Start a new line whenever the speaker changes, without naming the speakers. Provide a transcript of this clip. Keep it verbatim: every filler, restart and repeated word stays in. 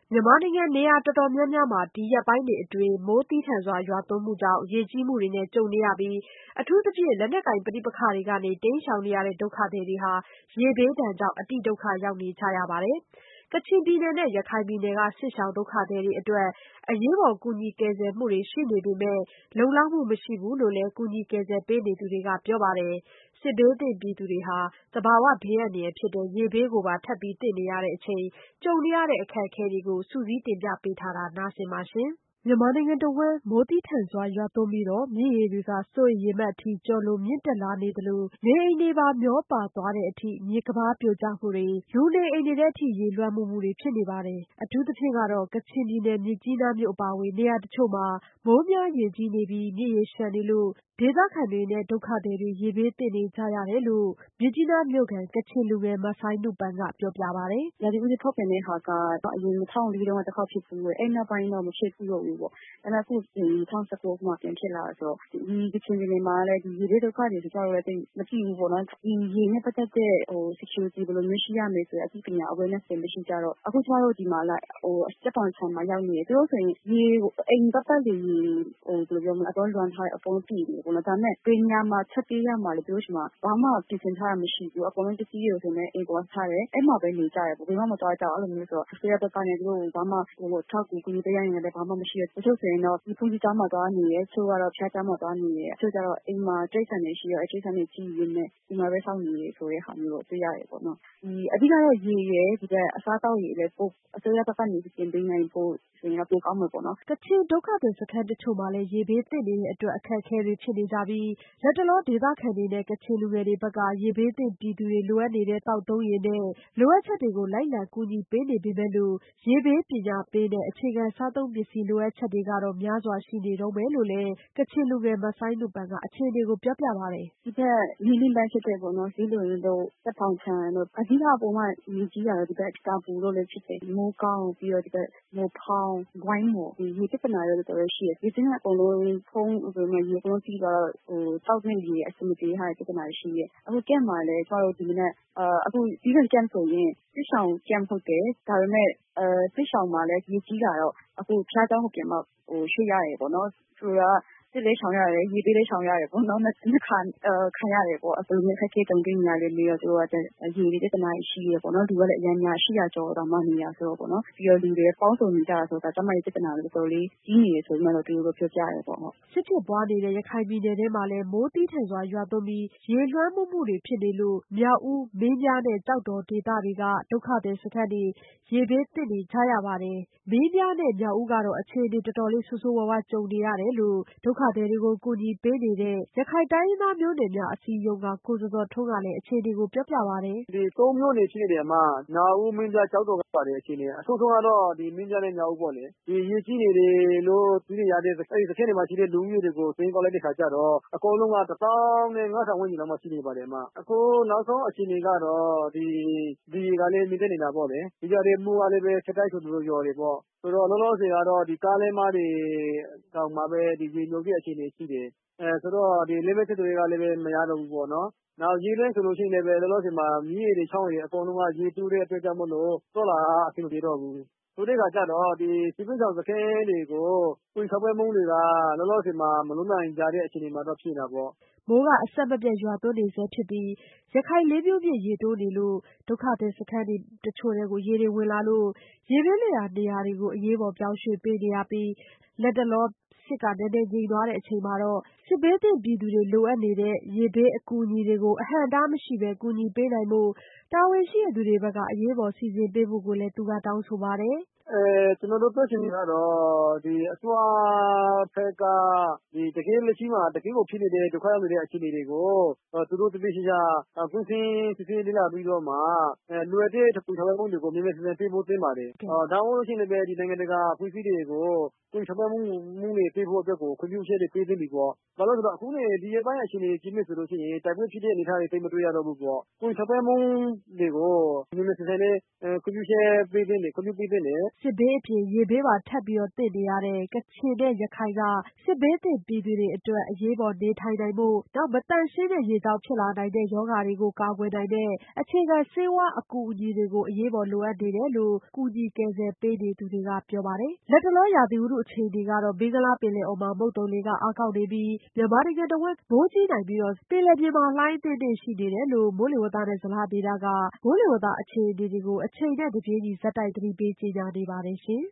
မြန်မာနိုင်ငံနေရာတော်တော်များများမှာ ဒီရက်ပိုင်းတွေအတွင်း မိုးသည်းထန်စွာရွာသွန်းမှုကြောင့် ရေကြီးမှုတွေနဲ့ ကြုံနေရပြီး အထူးသဖြင့် လက်နက်ကိုင်ပဋိပက္ခတွေကနေ တိမ်းရှောင်နေရတဲ့ ဒုက္ခသည်တွေဟာ ရေဘေးဒဏ်ကြောင့် အတိဒုက္ခရောက်နေကြရပါတယ်။ ကချင်ပြည်နယ်နဲ့ ရခိုင်ပြည်နယ်က စစ်ရှောင်ဒုက္ခသည်တွေအတွက် အရေးပေါ် ကူညီကယ်ဆယ်မှုတွေရှိနေပေမဲ့ လုံလောက်မှုမရှိဘူးလို့လည်း ကူညီကယ်ဆယ်ပေးနေသူတွေက ပြောပါတယ်။ စစ်ဘေးသင့်ပြည်သူတွေဟာ သဘာဝဘေးအန္တရာယ်ဖြစ်တဲ့ ရေဘေးကိုပါ ထပ်ပြီးသင့်နေရချိန် ကြုံနေရတဲ့ အခက်အခဲတွေကို စုစည်းတင်ပြထားတာကို နားဆင်ပါရှင်။ မြန်မာနိုင်ငံတဝှမ်း မိုးသည်းထန်စွာရွာသွန်းပြီး မြစ်ရေတွေက စိုးရိမ်ရေမှတ်အထိ ကျော်လွန်မြင့်တက်လာနေသလို နေအိမ်တွေပါ မျောပါသွားတဲ့အထိ မြစ်ကမ်းပါးပြိုကျမှုတွေ လူနေအိမ်တွေထဲ ရေလွှမ်းမိုးမှုတွေဖြစ်နေပါတယ်။ အထူးသဖြင့်ကတော့ ကချင်ပြည်နယ် မြစ်ကြီးနားမြို့အပါအဝင် နေရာတချို့မှာ မိုးများရေကြီးနေပြီး မြစ်ရေလျှံနေလို့ ဒေသခံတွေနဲ့ ဒုက္ခသည်တွေ ရေဘေးသင့်နေကြရတယ်လို့ မြစ်ကြီးနားမြို့ခံ ကချင်လူငယ် မဆိုင်းနုပန်းကပြောပြပါတယ်
။ “ရာသီဥတုဖောက်ပြန်တဲ့ဟာက အရင် ၂၀၀၄ တုန်းက တခေါက်ဖြစ်ဖူးတယ်။ အဲဒီနောက်ပိုင်းတော့ မဖြစ်ဖူးတော့ဘူးပေါ့။ ဒါပေမယ့် အခု ၂၀၁၉ မှာ ပြန်ဖြစ်လာတယ်ဆိုတော့ ဒီကချင်ပြည်နယ်မှာလည်း ရေဘေးဒုက္ခသည်တွေ ကျမတို့လည်း သိပ်မသိဘူးပေါ့နော်။ ဒီရေနဲ့ပတ်သက်တဲ့ security ဘယ်လိုမျိုးရှိရမယ်ဆိုတဲ့ အသိပညာ awareness တွေမရှိကြတော့ အခုကျမတို့ဒီမှာ ကြက်တောင်ခြံမှာရောက်နေတယ်။ သူတို့ဆိုရင် အိမ်ပတ်ပတ်လည်ရေ အကုန်လုံးလွှမ်းထားတယ်။ အကုန်လုံးသိနေတယ်ပေါ့နော်။ ဒါပေမယ့် ဘယ်နေရာမှာ ထွက်ပြေးရမှာလဲ သူတို့ဆီမှာ ဘာမှပြင်ဆင်ထားတာမရှိဘူး။ အကုန်လုံးပစ္စည်းတွေကိုဆိုရင်လည်း အိမ်ပေါ်ထားတယ်။ အဲဒီမှာပဲနေကြတယ်။ ဘယ်မှမသွားကြဘူး။ အဲလိုမျိုးဆိုတော့ အစိုးရဘက်ကနေ သူတို့ကို ဘာမှအထောက်အကူ ကူညီပေးတာလည်း ဘာမှမရှိဘူး။ တချို့ဆိုရင်တော့ ဘုန်းကြီးကျောင်းမှာသွားနေတယ်။ တချို့ကတော့ ဘုရားကျောင်းမှာသွားနေတယ်။ တချို့ကျတော့ အိမ်မှာတိရစ္ဆာန်တွေရှိတော့ တိရစ္ဆာန်တွေကြည့်ရင်းနဲ့ အိမ်မှာပဲစောင့်နေတယ်ဆိုတဲ့ဟာမျိုးတော့ တွေ့ရတယ်ပေါ့နော်။ အဓိကတော့ ရေရယ် အစားအသောက်ရယ်လည်း အစိုးရဘက်ကနေ စီစဉ်ပေးနိုင်ဖို့ဆိုရင်တော့ ပိုကောင်းမယ်ပေါ့နော်။ ”
ကချင်ဒုက္ခသည်စခန်းတချို့မှာလည်း ရေဘေးသင့်နေတဲ့အတွက် အခက်အခဲတွေဖြစ်နေကြပြီး လတ်တလော ဒေသခံတွေနဲ့ ကချင်လူငယ်တွေဘက်က ရေဘေးသင့်ပြည်သူတွေ လိုအပ်နေတဲ့ သောက်သုံးရေနဲ့ လိုအပ်ချက်တွေကို လိုက်လံကူညီပေးနေပေမဲ့လို့ ရေဘေးပညာပေးနဲ့ အခြေခံစားသုံးပစ္စည်းလိုအပ်ချက်တွေကတော့ များစွာရှိနေတုန်းပဲလို့လည်း ကချင်လူငယ် မဆိုင်းနုပန်းက အခြေအနေကိုပြောပြပါတယ်
။ “ဒီဘက် မြေနိမ့်ပိုင်းဖြစ်တဲ့ ဇီးလေတို့ ကြက်တောင်ခြံတို့ အဓိက ပိုပြီးရေကြီးတာက တာပူတို့လည်းဖြစ်တယ်။ မိုးကောင်း ပြီးတော့ မိုးဖောင်း ဝိုင်းမော် ရေပြဿနာတွေတော်တော်ရှိတယ်။ ရေကျင်းတွေအကုန်လုံးဖုံးပြီး ရေအကုန်လုံးစီးသွားတော့ သောက်မယ့်ရေအဆင်မပြေတဲ့ပြဿနာတွေရှိတယ်။ အခု Camp မှာလည်း ကျမတို့ဒီမနက် အခု ဇီးပင် Camp ဆိုရင် စစ်ရှောင် Camp ဟုတ်တယ်။ ဒါပေမယ့် စစ်ရှောင်မှာလည်း ရေကြီးလာတော့ အခုဘုရားကျောင်းကို ပြန်ရွှေ့ရတယ်ပေါ့နော်။ ဆိုလိုတာက စစ်လည်းရှောင်ရတယ်။ ရေဘေးလည်းရှောင်ရတယ်ပေါ့နော်။ နှစ်ခါခံရတယ်ပေါ့။ ဘယ်လိုမျိုးအခက်အခဲကြုံတွေ့နေရလဲမေးတော့ သူတို့က ရေတွေပြဿနာတွေရှိတယ်ပေါ့နော်။ လူကလည်းအရမ်းများ ၈၀၀ ကျော်တောင်မှနေတာဆိုတော့ပေါ့နော်။ ပြီးတော့ လူတွေပေါင်းစုံနေကြတာဆိုတော့ ကျန်းမာရေးပြဿနာတွေ တော်တော်လေးကြီးနေတယ်ဆိုပြီးမှ သူတို့ပြောပြတယ်ပေါ့။
” စစ်ဖြစ်ပွားနေတဲ့ ရခိုင်ပြည်နယ်ထဲမှာလည်း မိုးသည်းထန်စွာရွာသွန်းပြီး ရေလွှမ်းမိုးမှုတွေဖြစ်နေလို့ မြောက်ဦး မင်းပြားနဲ့ ကျောက်တော်ဒေသတွေက ဒုက္ခသည်စခန်းတွေ ရေဘေးသင့်နေကြရပါတယ်။ မင်းပြားနဲ့ မြောက်ဦးကတော့ အခြေအနေတော်တော်လေး ဆိုးဆိုးဝါးဝါးကြုံနေရတယ်လို့ ဒုက္ခသည်တွေကို ကူညီပေးနေတဲ့ ရခိုင်တိုင်းရင်းသားမျိုးနွယ်များအစည်းအရုံးက ကိုဇော်ဇော်ထွန်းကလည်း အခြေအနေကိုပြောပြပါတယ်
။ “ဒီ သုံး မြို့နယ်ရှိတဲ့နေရာမှာ မြောက်ဦး မင်းပြား ကျောက်တော်ကပါတယ်အခြေအနေက။ အဆိုးဆုံးကတော့ မင်းပြားနဲ့ မြောက်ဦးပေါ့လေ။ ဒီရေကြီးနေတယ်လို့ သတင်းတွေရတဲ့ အဲဒီစခန်းတွေမှာရှိတဲ့ လူဦးရေတွေကို စာရင်းကောက်လိုက်တဲ့အခါကျတော့ အကုန်လုံးက တစ်သောင်းနဲ့ ငါးထောင်ဝန်းကျင်လောက်မှာရှိနေပါတယ်။ အခုနောက်ဆုံးအခြေအနေကတော့ ဒီရေကလည်းမြင့်တက်နေတာပေါ့လေ။ ဒီကြားထဲမိုးကလည်း ဆက်တိုက်ဆိုသလိုရွာတယ်ပေါ့။ ဆိုတော့ လောလောဆယ်ကတော့ ကားလမ်းမတွေတောင်မှပဲ ရေမြုပ်တဲ့အခြေအနေရှိတယ်။ ဆိုတော့ လမ်းပန်းဆက်သွယ်ရေးကလည်း မရတော့ဘူးပေါ့နော်။ နောက်ရေလွှမ်းဆိုလို့ရှိရင်လည်း လောလောဆယ်မှာ မြစ်ရေတွေချောင်းရေတွေအကုန်လုံးက ရေတိုးတဲ့အတွက်ကြောင့်မို့လို့ သွားလာရအဆင်မပြေတော့ဘူး။ ဆိုတဲ့အခါကျတော့ ဒီစစ်ဘေးရှောင်စခန်းတွေကို ကူညီထောက်ပံ့မှုတွေက လောလောဆယ်မှာ မလုပ်နိုင်ကြတဲ့အခြေအနေမှာတော့ ရှိနေတာပေါ့။
” မိုးကအဆက်မပြတ်ရွာသွန်းနေဆဲဖြစ်ပြီး ရခိုင်လေးမြို့မြစ်ရေတိုးနေလို့ ဒုက္ခသည်စခန်းတချို့ထဲ ရေတွေဝင်လာလို့ ရေဘေးလွတ်ရာနေရာတွေကို အရေးပေါ်ပြောင်းရွှေ့ပေးနေရပြီး လတ်တလော စစ်နည်းနည်းငြိမ်သွားချိန်မှာတော့ စစ်ဘေးသင့်ပြည်သူတွေလိုအပ်နေတဲ့ ရေဘေးအကူအညီတွေကို အဟန့်အတားမရှိဘဲ ကူညီပေးနိုင်ဖို့ တာဝန်ရှိသူတွေဘက်က အရေးပေါ်စီစဉ်ပေးဖို့ကိုလည်း သူကတောင်းဆိုပါတယ်။
“ကျနော်တို့ပြောချင်တာကတော့ ဒီအစိုးရဘက်က တကယ့်လက်ရှိမှာ တကယ့်ကိုဖြစ်နေတဲ့ ဒုက္ခရောက်နေတဲ့အခြေအနေတွေကို သူတို့သေသေချာချာ ကွင်းဆင်းစစ်ဆေးလေ့လာပြီးတော့မှ လိုအပ်တဲ့ကူညီထောက်ပံ့မှုတွေကို မြန်မြန်ဆန်ဆန်ပေးဖို့သင့်ပါတယ်။ ဒါမှမဟုတ်လို့ရှိရင်လည်း နိုင်ငံတကာအဖွဲ့အစည်းတွေကို ကူညီထောက်ပံ့မှုတွေပေးဖို့အတွက်ကို ခွင့်ပြုချက်တွေပေးသင့်ပြီပေါ့။ ဘာလို့လဲဆိုတော့ အခုဒီရက်ပိုင်းအခြေအနေကြည့်မယ်ဆိုလို့ရှိရင် တိုက်ပွဲဖြစ်တဲ့အနေအထားတွေ သိပ်မတွေ့ရတော့ဘူးပေါ့။ ကူညီထောက်ပံ့မှုတွေကို မြန်မြန်ဆန်ဆန်လေး ခွင့်ပြုချက်ပေးသင့်တယ်။ ခွင့်ပြုပေးသင့်တယ်
စစ်ဘေးအပြင်ရေဘေးပါထပ်ပြီးသင့်နေရတဲ့ ကချင်နဲ့ရခိုင်က စစ်ဘေးသင့်ပြည်သူတွေအတွက် အရေးပေါ်နေထိုင်နိုင်ဖို့ မသန့်ရှင်းတဲ့ရေကြောင့်ဖြစ်လာနိုင်တဲ့ရောဂါတွေကို ကာကွယ်နိုင်တဲ့ အခြေခံဆေးဝါးအကူအညီတွေကို အရေးပေါ်လိုအပ်နေတယ်လို့ ကူညီကယ်ဆယ်ပေးနေသူတွေကပြောပါတယ်။ လတ်တလောရာသီဥတုအခြေအနေကတော့ ဘင်္ဂလားပင်လယ်အော်မှာ မုတ်သုံလေအားကောင်းနေပြီး မြန်မာနိုင်ငံတဝန်းမိုးကြီးနိုင်ပြီး ပင်လယ်ပြင်မှာလှိုင်းအသင့်အတင့်ရှိနေတယ်လို့ မိုးလေဝသနဲ့ဇလဗေဒက မိုးလေဝသအခြေအနေတွေကို အချိန်နဲ့တပြေးညီ ဆက်တိုက်သတိပေးကြေညာနေပါတယ်ရှင်။